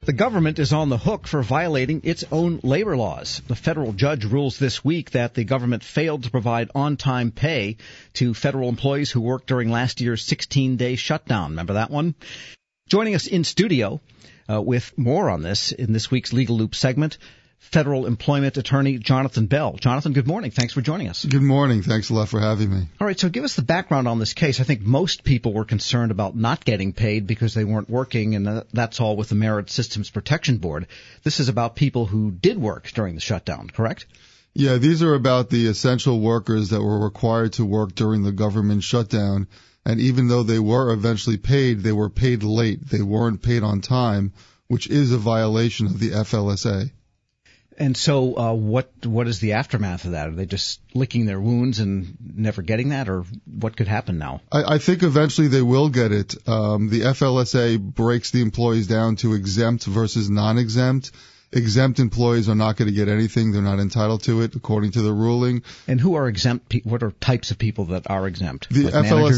The government is on the hook for violating its own labor laws. The federal judge rules this week that the government failed to provide on-time pay to federal employees who worked during last year's 16-day shutdown. Remember that one? Joining us in studio with more on this in this week's Legal Loop segment, federal employment attorney Jonathan Bell. Jonathan, good morning. Thanks for joining us. Good morning. Thanks a lot for having me. All right, so give us the background on this case. I think most people were concerned about not getting paid because they weren't working, and that's all with the Merit Systems Protection Board. This is about people who did work during the shutdown, correct? Yeah, these are about the essential workers that were required to work during the government shutdown, and even though they were eventually paid, they were paid late. They weren't paid on time, which is a violation of the FLSA. And so what is the aftermath of that? Are they just licking their wounds and never getting that, or what could happen now? I think eventually they will get it. The FLSA breaks the employees down to exempt versus non-exempt. Exempt employees are not going to get anything. They're not entitled to it, according to the ruling. And who are exempt? What are types of people that are exempt? The like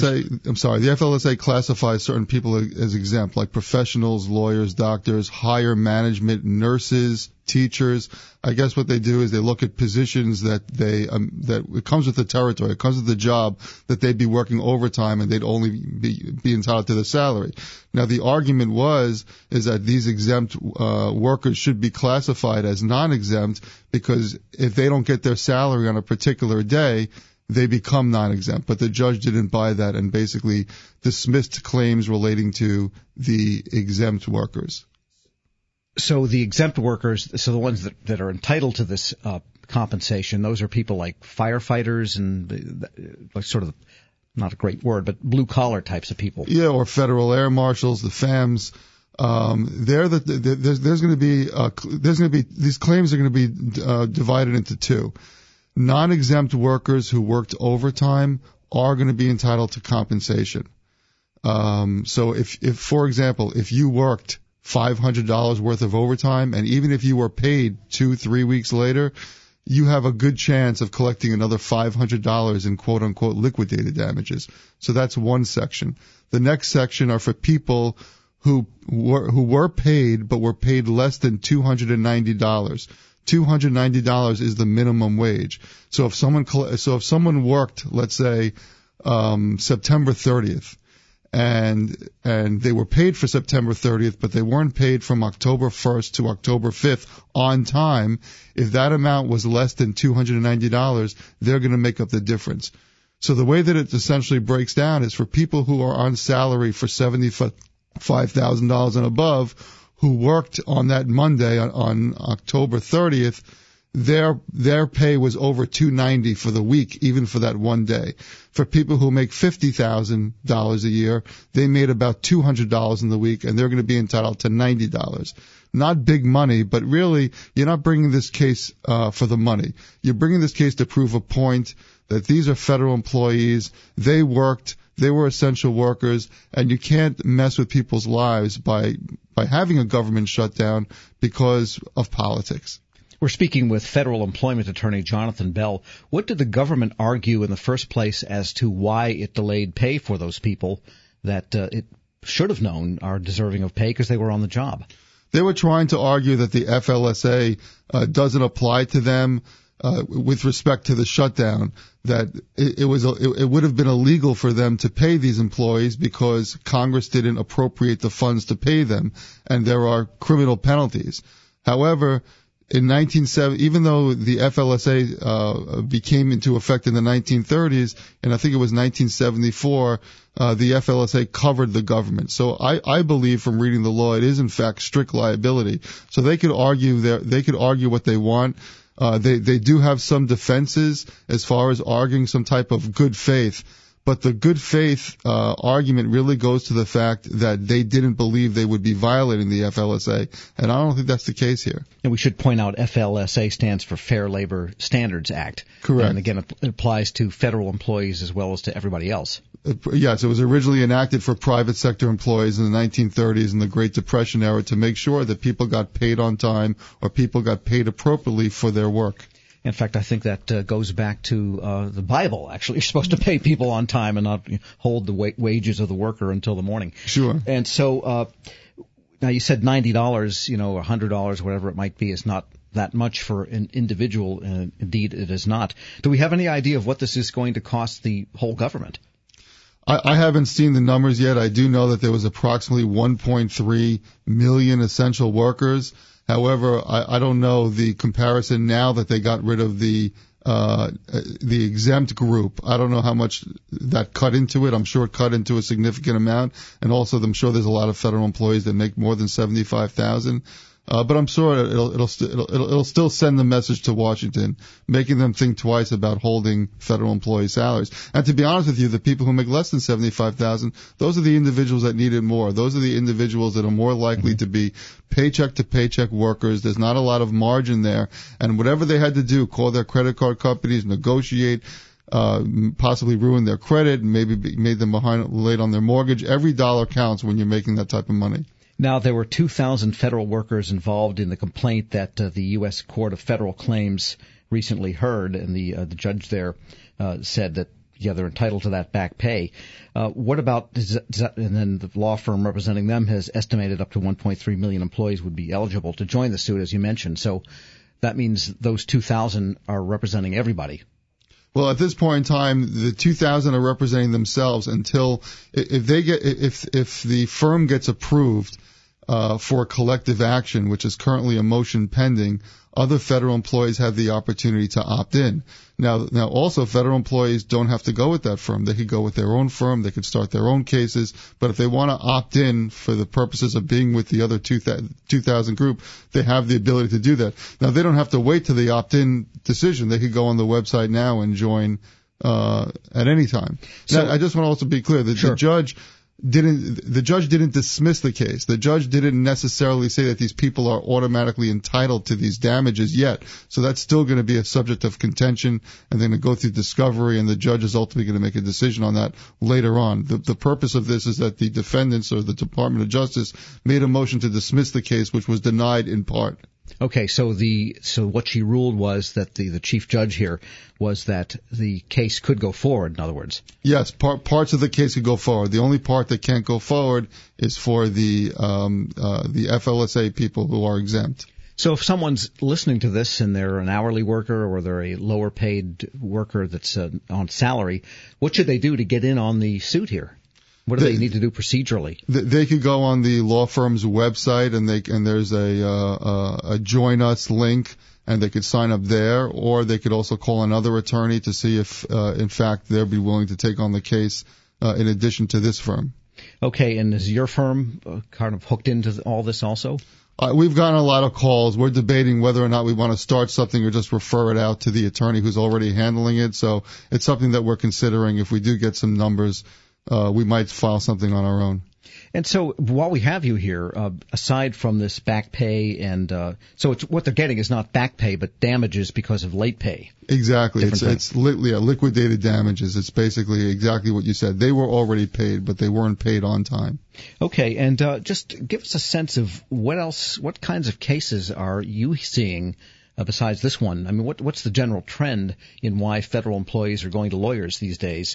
FLSA classifies certain people as exempt, like professionals, lawyers, doctors, higher management, nurses, teachers. I guess what they do is they look at positions that that it comes with the territory, it comes with the job that they'd be working overtime and they'd only be entitled to the salary. Now the argument is that these exempt workers should be classified as non-exempt because if they don't get their salary on a particular day, they become non-exempt. But the judge didn't buy that and basically dismissed claims relating to the exempt workers. So the exempt workers, so the ones that are entitled to this compensation, those are people like firefighters and like sort of, not a great word, but blue collar types of people. Yeah, or federal air marshals, the FAMs. There's going to be these claims are going to be divided into two. Non-exempt workers who worked overtime are going to be entitled to compensation. So if for example, if you worked $500 worth of overtime, and even if you were paid 2-3 weeks later, you have a good chance of collecting another $500 in quote-unquote liquidated damages. So that's one section. The next section are for people who were paid but were paid less than $290. $290 is the minimum wage. So if someone worked, let's say, September 30th, and they were paid for September 30th, but they weren't paid from October 1st to October 5th on time, if that amount was less than $290, they're going to make up the difference. So the way that it essentially breaks down is for people who are on salary for $75,000 and above, who worked on that Monday on October 30th, their pay was over $290 for the week, even for that one day. For people who make $50,000 a year, they made about $200 in the week, and they're going to be entitled to $90. Not big money, but really, you're not bringing this case for the money. You're bringing this case to prove a point that these are federal employees. They worked. They were essential workers, and you can't mess with people's lives by having a government shutdown because of politics. We're speaking with federal employment attorney Jonathan Bell. What did the government argue in the first place as to why it delayed pay for those people that it should have known are deserving of pay because they were on the job? They were trying to argue that the FLSA doesn't apply to them with respect to the shutdown, that it would have been illegal for them to pay these employees because Congress didn't appropriate the funds to pay them, and there are criminal penalties. However, in 1970, even though the FLSA became into effect in the 1930s, and I think it was 1974, the FLSA covered the government. So I believe from reading the law, it is in fact strict liability. So they could argue what they want. They do have some defenses as far as arguing some type of good faith. But the good faith argument really goes to the fact that they didn't believe they would be violating the FLSA, and I don't think that's the case here. And we should point out FLSA stands for Fair Labor Standards Act. Correct. And again, it applies to federal employees as well as to everybody else. Yes, it was originally enacted for private sector employees in the 1930s and the Great Depression era to make sure that people got paid on time or people got paid appropriately for their work. In fact, I think that goes back to the Bible, actually. You're supposed to pay people on time and not hold the wages of the worker until the morning. Sure. And so Now, you said $90, or $100, whatever it might be, is not that much for an individual, and indeed it is not. Do we have any idea of what this is going to cost the whole government? I haven't seen the numbers yet. I do know that there was approximately 1.3 million essential workers. However, I don't know the comparison now that they got rid of the exempt group. I don't know how much that cut into it. I'm sure it cut into a significant amount. And also, I'm sure there's a lot of federal employees that make more than $75,000. But I'm sure it'll still send the message to Washington, making them think twice about holding federal employee salaries. And to be honest with you, the people who make less than $75,000, those are the individuals that need it more. Those are the individuals that are more likely to be paycheck to paycheck workers. There's not a lot of margin there, and whatever they had to do, call their credit card companies, negotiate, possibly ruin their credit, maybe made them late on their mortgage. Every dollar counts when you're making that type of money. Now, there were 2,000 federal workers involved in the complaint that the U.S. Court of Federal Claims recently heard, and the judge there said that, yeah, they're entitled to that back pay. What about, and then the law firm representing them has estimated up to 1.3 million employees would be eligible to join the suit, as you mentioned. So that means those 2,000 are representing everybody. Well, at this point in time, the 2,000 are representing themselves until if the firm gets approved for collective action, which is currently a motion pending, other federal employees have the opportunity to opt in. Now also federal employees don't have to go with that firm. They could go with their own firm. They could start their own cases. But if they want to opt in for the purposes of being with the other 2,000 group, they have the ability to do that. Now they don't have to wait till the opt-in decision. They could go on the website now and join at any time. So, now, I just want to also be clear that sure. The judge didn't dismiss the case. The judge didn't necessarily say that these people are automatically entitled to these damages yet. So that's still going to be a subject of contention, and they're going to go through discovery, and the judge is ultimately going to make a decision on that later on. The purpose of this is that the defendants or the Department of Justice made a motion to dismiss the case, which was denied in part. Okay, so what she ruled was that the chief judge here was that the case could go forward, in other words. Yes, parts of the case could go forward. The only part that can't go forward is for the FLSA people who are exempt. So if someone's listening to this and they're an hourly worker or they're a lower paid worker that's on salary, what should they do to get in on the suit here? What do they need to do procedurally? They could go on the law firm's website and there's a Join Us link, and they could sign up there, or they could also call another attorney to see if, in fact, they'll be willing to take on the case in addition to this firm. Okay, and is your firm kind of hooked into all this also? We've gotten a lot of calls. We're debating whether or not we want to start something or just refer it out to the attorney who's already handling it. So it's something that we're considering. If we do get some numbers, we might file something on our own. And so while we have you here, aside from this back pay and so it's what they're getting is not back pay but damages because of late pay. Exactly. It's liquidated damages. It's basically exactly what you said. They were already paid, but they weren't paid on time. Okay, and just give us a sense of what kinds of cases are you seeing besides this one? I mean, what's the general trend in why federal employees are going to lawyers these days?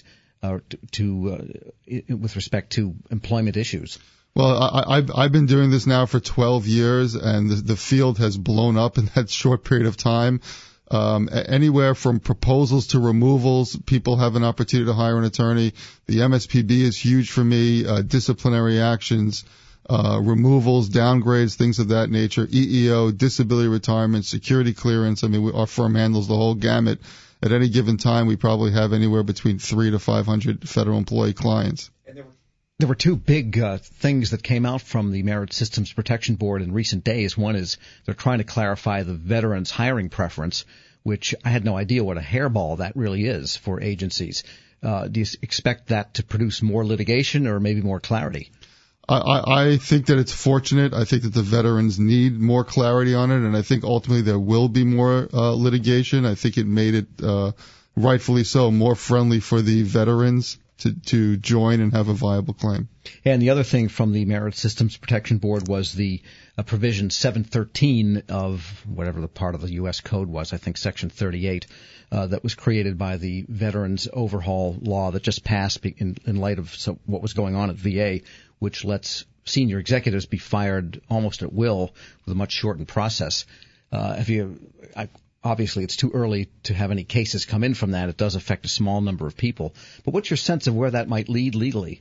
With respect to employment issues? Well, I've been doing this now for 12 years, and the field has blown up in that short period of time. Anywhere from proposals to removals, people have an opportunity to hire an attorney. The MSPB is huge for me. Disciplinary actions, removals, downgrades, things of that nature. EEO, disability retirement, security clearance. I mean, our firm handles the whole gamut. At any given time, we probably have anywhere between 300 to 500 federal employee clients. And there were two big things that came out from the Merit Systems Protection Board in recent days. One is they're trying to clarify the veterans' hiring preference, which I had no idea what a hairball that really is for agencies. Do you expect that to produce more litigation or maybe more clarity? I think that it's fortunate. I think that the veterans need more clarity on it, and I think ultimately there will be more litigation. I think it made it, rightfully so, more friendly for the veterans to join and have a viable claim. And the other thing from the Merit Systems Protection Board was the provision 713 of whatever the part of the U.S. Code was, I think Section 38, that was created by the Veterans Overhaul Law that just passed in light of what was going on at VA, which lets senior executives be fired almost at will with a much shortened process. Obviously, it's too early to have any cases come in from that. It does affect a small number of people. But what's your sense of where that might lead legally?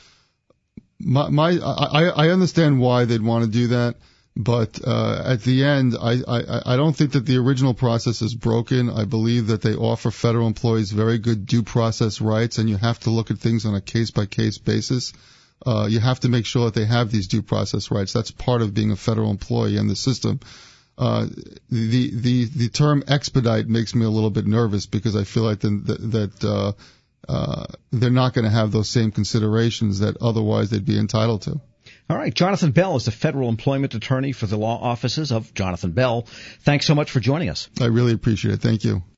I understand why they'd want to do that, but at the end, I don't think that the original process is broken. I believe that they offer federal employees very good due process rights, and you have to look at things on a case-by-case basis. You have to make sure that they have these due process rights. That's part of being a federal employee in the system. The term expedite makes me a little bit nervous because I feel like that they're not going to have those same considerations that otherwise they'd be entitled to. All right. Jonathan Bell is the federal employment attorney for the law offices of Jonathan Bell. Thanks so much for joining us. I really appreciate it. Thank you.